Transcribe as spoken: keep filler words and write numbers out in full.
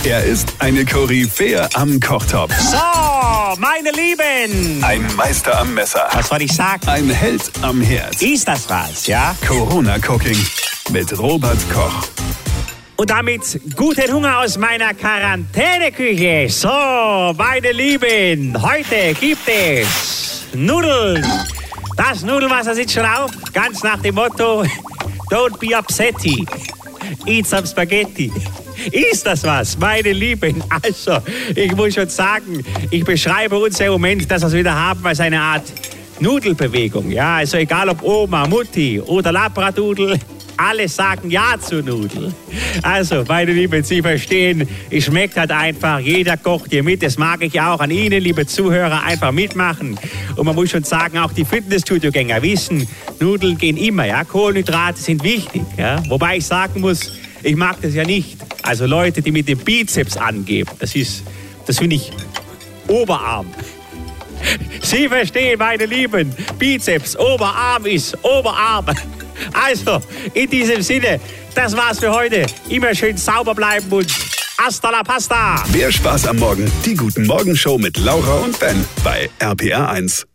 Er ist eine Koryphäe am Kochtopf. So, meine Lieben. Ein Meister am Messer. Was soll ich sagen? Ein Held am Herd. Ist das was, ja? Corona Cooking mit Robert Koch. Und damit guten Hunger aus meiner Quarantäneküche. So, meine Lieben, heute gibt es Nudeln. Das Nudelwasser sitzt schon auf, ganz nach dem Motto, don't be upsetty, eat some spaghetti. Ist das was, meine Lieben? Also, ich muss schon sagen, ich beschreibe uns im Moment, dass wir es wieder haben, als eine Art Nudelbewegung. Ja, also egal ob Oma, Mutti oder Labradudel, alle sagen Ja zu Nudeln. Also, meine Lieben, Sie verstehen, es schmeckt halt einfach. Jeder kocht hier mit. Das mag ich auch an Ihnen, liebe Zuhörer, einfach mitmachen. Und man muss schon sagen, auch die Fitnessstudio-Gänger wissen, Nudeln gehen immer. Ja? Kohlenhydrate sind wichtig. Ja? Wobei ich sagen muss, ich mag das ja nicht. Also Leute, die mit dem Bizeps angeben, das ist, das finde ich Oberarm. Sie verstehen, meine Lieben, Bizeps, Oberarm ist Oberarm. Also, in diesem Sinne, das war's für heute. Immer schön sauber bleiben und hasta la pasta. Mehr Spaß am Morgen. Die Guten Morgen Show mit Laura und Ben bei R P R eins.